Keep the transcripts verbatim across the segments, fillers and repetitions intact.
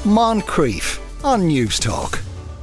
Moncrief on News Talk.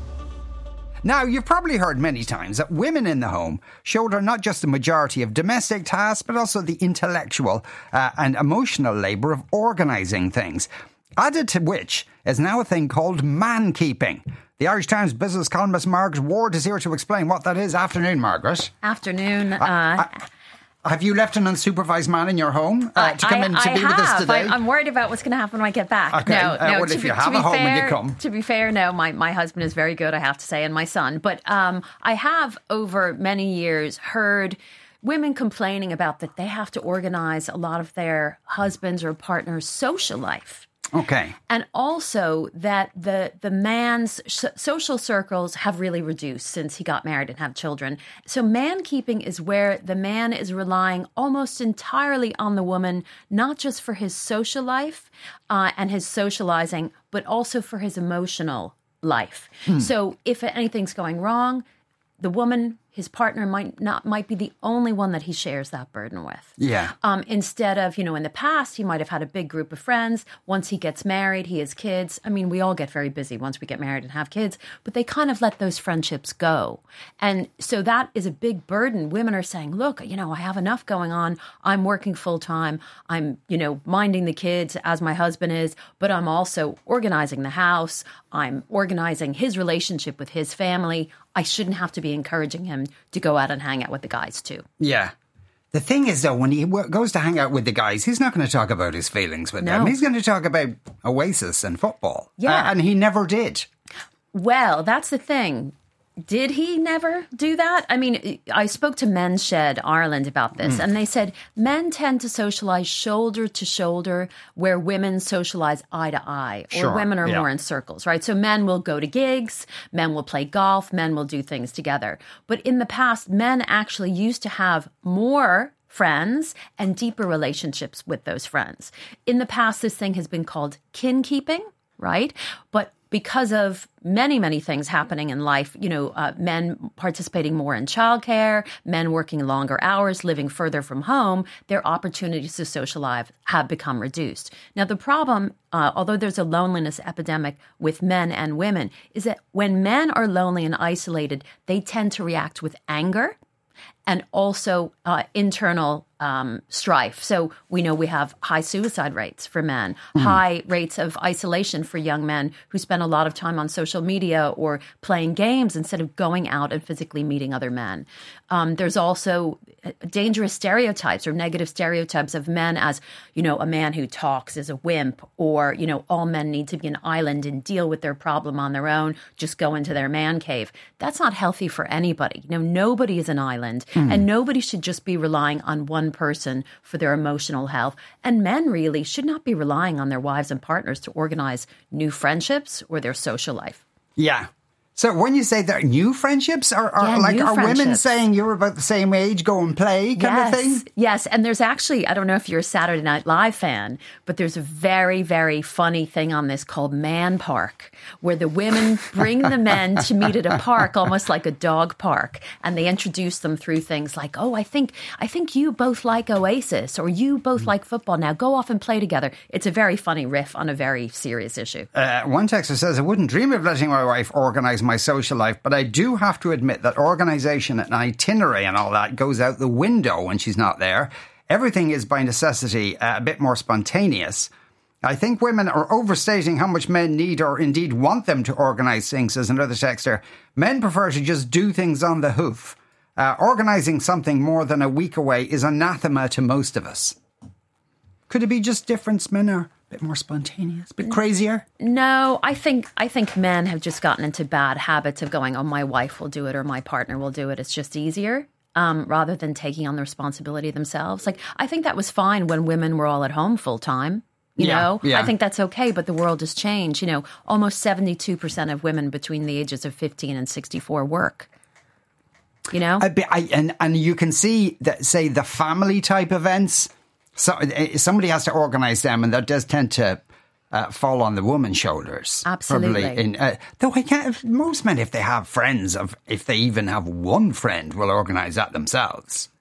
Now, you've probably heard many times that women in the home shoulder not just the majority of domestic tasks, but also the intellectual uh, and emotional labour of organising things. Added to which is now a thing called man-keeping. The Irish Times business columnist Margaret Ward is here to explain what that is. Afternoon, Margaret. Afternoon. Uh, uh, uh, have you left an unsupervised man in your home uh, to come I, in to I be have. with us today? I, I'm worried about what's going to happen when I get back. Okay. No, uh, no. Well, to if be, you have to a home fair, when you come. To be fair, no. My, my husband is very good, I have to say, and my son. But um, I have, over many years, heard women complaining about that they have to organise a lot of their husbands' or partners' social life. Okay. And also that the the man's sh- social circles have really reduced since he got married and have children. So man-keeping is where the man is relying almost entirely on the woman, not just for his social life uh, and his socializing, but also for his emotional life. Hmm. So if anything's going wrong, the woman, his partner, might not might be the only one that he shares that burden with. Yeah. Um, instead of, you know, in the past, he might have had a big group of friends. Once he gets married, he has kids. I mean, we all get very busy once we get married and have kids, but they kind of let those friendships go. And so that is a big burden. Women are saying, look, you know, I have enough going on. I'm working full time. I'm, you know, minding the kids as my husband is, but I'm also organizing the house. I'm organizing his relationship with his family. I shouldn't have to be encouraging him to go out and hang out with the guys too. Yeah. The thing is, though, when he w- goes to hang out with the guys, he's not going to talk about his feelings with No. them. He's going to talk about Oasis and football. Yeah. Uh, and he never did. Well, that's the thing. Did he never do that? I mean, I spoke to Men's Shed Ireland about this, mm. and they said men tend to socialize shoulder to shoulder where women socialize eye to eye, or sure. women are yeah. more in circles, right? So men will go to gigs, men will play golf, men will do things together. But in the past, men actually used to have more friends and deeper relationships with those friends. In the past, this thing has been called kin keeping, right? But because of many, many things happening in life, you know, uh, men participating more in childcare, men working longer hours, living further from home, their opportunities to socialize have become reduced. Now, the problem, uh, although there's a loneliness epidemic with men and women, is that when men are lonely and isolated, they tend to react with anger and also uh, internal um, strife. So we know we have high suicide rates for men, mm. high rates of isolation for young men who spend a lot of time on social media or playing games instead of going out and physically meeting other men. Um, there's also dangerous stereotypes or negative stereotypes of men as, you know, a man who talks is a wimp, or, you know, all men need to be an island and deal with their problem on their own, just go into their man cave. That's not healthy for anybody. You know, nobody is an island, mm. and nobody should just be relying on one person for their emotional health. And men really should not be relying on their wives and partners to organize new friendships or their social life. Yeah. So when you say there are new friendships, are, are yeah, like are friendships. women saying you're about the same age, go and play kind yes. of thing? Yes, and there's actually, I don't know if you're a Saturday Night Live fan, but there's a very, very funny thing on this called Man Park, where the women bring the men to meet at a park, almost like a dog park, and they introduce them through things like, oh, I think I think you both like Oasis, or you both like football. Now go off and play together. It's a very funny riff on a very serious issue. Uh, one texter says, I wouldn't dream of letting my wife organise my social life, but I do have to admit that organisation and itinerary and all that goes out the window when she's not there. Everything is by necessity uh, a bit more spontaneous. I think women are overstating how much men need or indeed want them to organise things, says another texter. Men prefer to just do things on the hoof. Uh, organising something more than a week away is anathema to most of us. Could it be just difference? Men are a bit more spontaneous, a bit crazier? No, I think I think men have just gotten into bad habits of going, oh, my wife will do it or my partner will do it. It's just easier, um, rather than taking on the responsibility themselves. Like, I think that was fine when women were all at home full time. You yeah, know, yeah. I think that's okay, but the world has changed. You know, almost seventy-two percent of women between the ages of fifteen and sixty-four work. You know? I, I, and, and you can see that, say, the family type events. So somebody has to organise them, and that does tend to uh, fall on the woman's shoulders. Absolutely. Probably in, uh, though I can't. Most men, if they have friends, of if they even have one friend, will organise that themselves.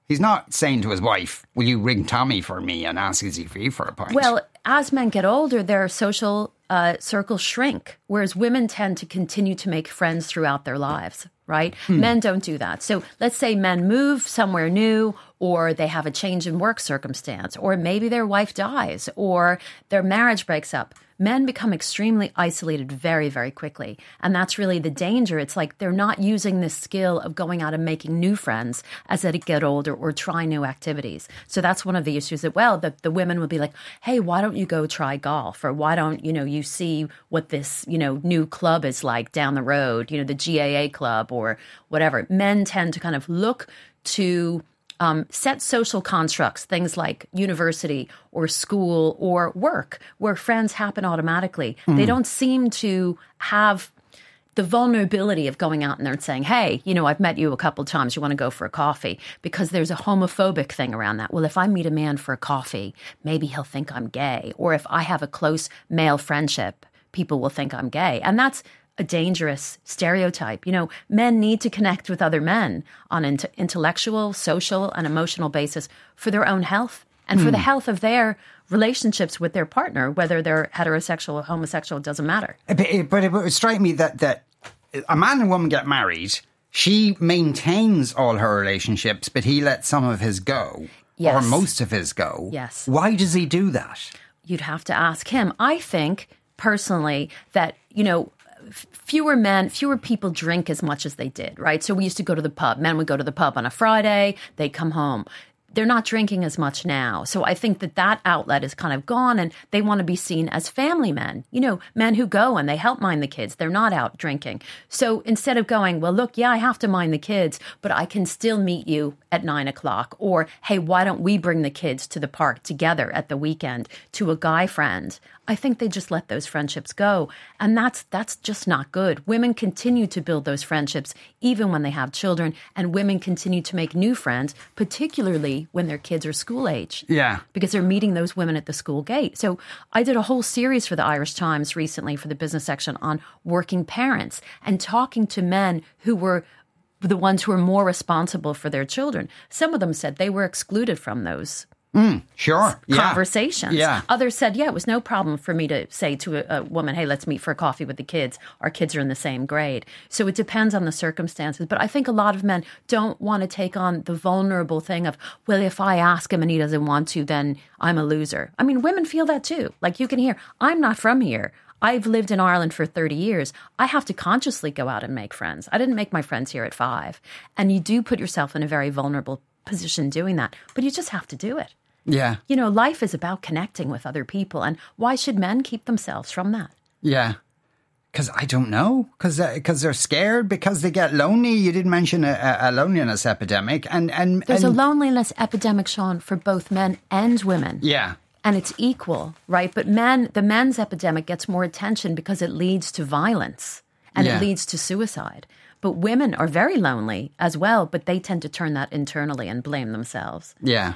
He's not saying to his wife, will you ring Tommy for me and ask is he free for a pint? Well, as men get older, their social uh, circles shrink, whereas women tend to continue to make friends throughout their lives, right? Hmm. Men don't do that. So let's say men move somewhere new, or they have a change in work circumstance, or maybe their wife dies, or their marriage breaks up. Men become extremely isolated very, very quickly. And that's really the danger. It's like they're not using this skill of going out and making new friends as they get older or try new activities. So that's one of the issues as well, that the women would be like, hey, why don't you go try golf? Or why don't, you know, you see what this, you know, new club is like down the road, you know, the G A A club or whatever. Men tend to kind of look to Um, set social constructs, things like university or school or work, where friends happen automatically. Mm. They don't seem to have the vulnerability of going out in there and saying, hey, you know, I've met you a couple of times. You want to go for a coffee? Because there's a homophobic thing around that. Well, if I meet a man for a coffee, maybe he'll think I'm gay. Or if I have a close male friendship, people will think I'm gay. And that's a dangerous stereotype. You know, men need to connect with other men on an int- intellectual, social, and emotional basis for their own health and for mm. the health of their relationships with their partner, whether they're heterosexual or homosexual, it doesn't matter. But it, but it would strike me that, that a man and woman get married, she maintains all her relationships, but he lets some of his go, yes. or most of his go. Yes. Why does he do that? You'd have to ask him. I think, personally, that, you know, fewer men, fewer people drink as much as they did, right? So we used to go to the pub. Men would go to the pub on a Friday. They'd come home. They're not drinking as much now. So I think that that outlet is kind of gone, and they want to be seen as family men, you know, men who go and they help mind the kids. They're not out drinking. So instead of going, well, look, yeah, I have to mind the kids, but I can still meet you at nine o'clock. Or, hey, why don't we bring the kids to the park together at the weekend to a guy friend? I think they just let those friendships go. And that's that's just not good. Women continue to build those friendships even when they have children, and women continue to make new friends, particularly when their kids are school age. Yeah. Because they're meeting those women at the school gate. So I did a whole series for the Irish Times recently for the business section on working parents and talking to men who were the ones who were more responsible for their children. Some of them said they were excluded from those Mm, sure. conversations. Yeah. Others said, yeah, it was no problem for me to say to a, a woman, hey, let's meet for a coffee with the kids. Our kids are in the same grade. So it depends on the circumstances. But I think a lot of men don't want to take on the vulnerable thing of, well, if I ask him and he doesn't want to, then I'm a loser. I mean, women feel that too. Like you can hear, I'm not from here. I've lived in Ireland for thirty years. I have to consciously go out and make friends. I didn't make my friends here at five. And you do put yourself in a very vulnerable position doing that. But you just have to do it. Yeah. You know, life is about connecting with other people. And why should men keep themselves from that? Yeah. Because I don't know. Because because they're scared. Because they get lonely. You did mention a, a loneliness epidemic. And, and There's and, a loneliness epidemic, Sean, for both men and women. Yeah. And it's equal, right? But men, the men's epidemic gets more attention because it leads to violence and Yeah. it leads to suicide. But women are very lonely as well, but they tend to turn that internally and blame themselves. Yeah.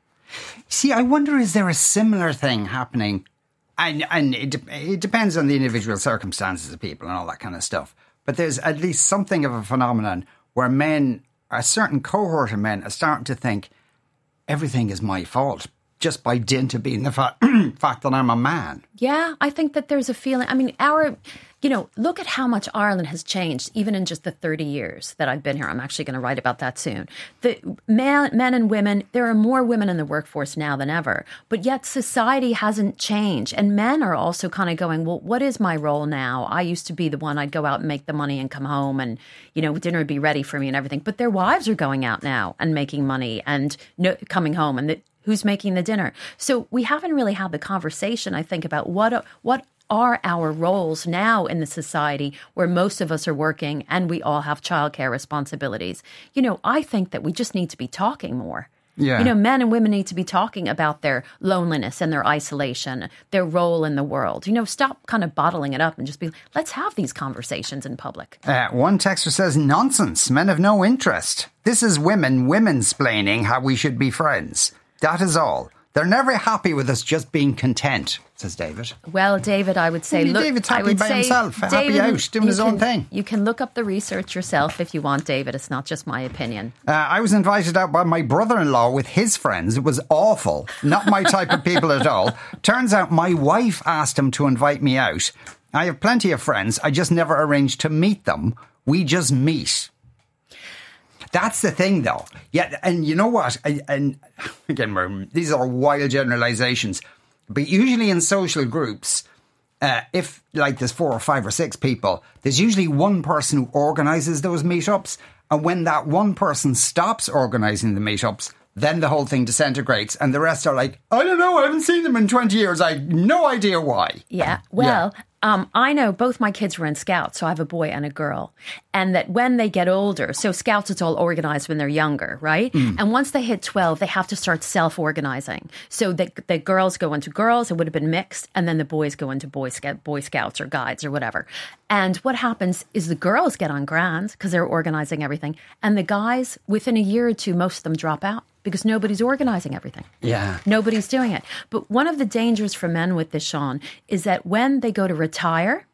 See, I wonder, is there a similar thing happening? And, and it, de- it depends on the individual circumstances of people and all that kind of stuff. But there's at least something of a phenomenon where men, a certain cohort of men, are starting to think everything is my fault just by dint of being the fa- fact that I'm a man. Yeah, I think that there's a feeling. I mean, our, you know, look at how much Ireland has changed, even in just the thirty years that I've been here. I'm actually going to write about that soon. The man, men and women, there are more women in the workforce now than ever, but yet society hasn't changed. And men are also kind of going, well, what is my role now? I used to be the one, I'd go out and make the money and come home and, you know, dinner would be ready for me and everything. But their wives are going out now and making money and no, coming home and the, who's making the dinner? So we haven't really had the conversation, I think, about what what are our roles now in the society where most of us are working and we all have childcare responsibilities. You know, I think that we just need to be talking more. Yeah. You know, men and women need to be talking about their loneliness and their isolation, their role in the world. You know, stop kind of bottling it up and just be, let's have these conversations in public. Uh, one texter says, nonsense. Men have no interest. This is women women-splaining how we should be friends. That is all. They're never happy with us just being content, says David. Well, David, I would say, Maybe look, David's I happy would by say, himself, happy David, out, doing you his own can- thing. You can look up the research yourself if you want, David. It's not just my opinion. Uh, I was invited out by my brother-in-law with his friends. It was awful. Not my type of people at all. Turns out my wife asked him to invite me out. I have plenty of friends. I just never arranged to meet them. We just meet. That's the thing, though. Yeah, and you know what? I, and again, these are wild generalizations. But usually in social groups, uh, if like there's four or five or six people, there's usually one person who organises those meetups. And when that one person stops organising the meetups, then the whole thing disintegrates. And the rest are like, I don't know, I haven't seen them in twenty years. I have no idea why. Yeah, well... Yeah. Um, I know both my kids were in Scouts, so I have a boy and a girl. And that when they get older, so Scouts, it's all organized when they're younger, right? Mm. And once they hit twelve, they have to start self-organizing. So the, the girls go into girls, it would have been mixed, and then the boys go into Boy, Scout, Boy Scouts or Guides or whatever. And what happens is the girls get on grand because they're organizing everything. And the guys, within a year or two, most of them drop out. Because nobody's organizing everything. Yeah. Nobody's doing it. But one of the dangers for men with this, Sean, is that when they go to retire,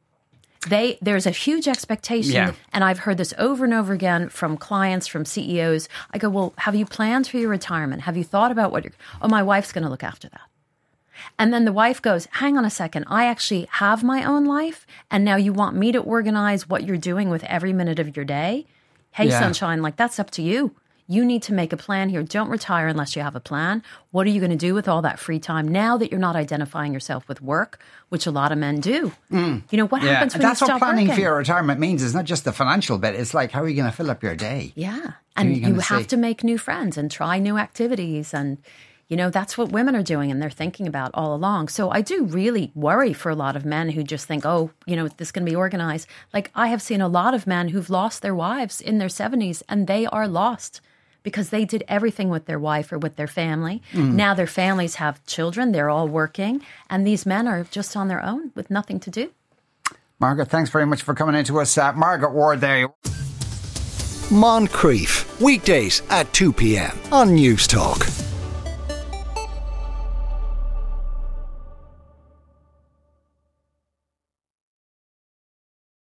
they there's a huge expectation. Yeah. And I've heard this over and over again from clients, from C E Os. I go, well, have you planned for your retirement? Have you thought about what you're... Oh, my wife's going to look after that. And then the wife goes, hang on a second, I actually have my own life. And now you want me to organize what you're doing with every minute of your day? Hey, yeah. sunshine, like that's up to you. You need to make a plan here. Don't retire unless you have a plan. What are you going to do with all that free time now that you're not identifying yourself with work, which a lot of men do? Mm. You know, what yeah. happens when That's you stop what planning working? for your retirement means. It's not just the financial bit. It's like, how are you going to fill up your day? Yeah. And you, you have to make new friends and try new activities. And, you know, that's what women are doing and they're thinking about all along. So I do really worry for a lot of men who just think, oh, you know, this is going to be organized. Like I have seen a lot of men who've lost their wives in their seventies and they are lost. Because they did everything with their wife or with their family. Mm. Now their families have children. They're all working. And these men are just on their own with nothing to do. Margaret, thanks very much for coming into us. Uh, Margaret Ward there. Moncrief, weekdays at two p.m. on News Talk.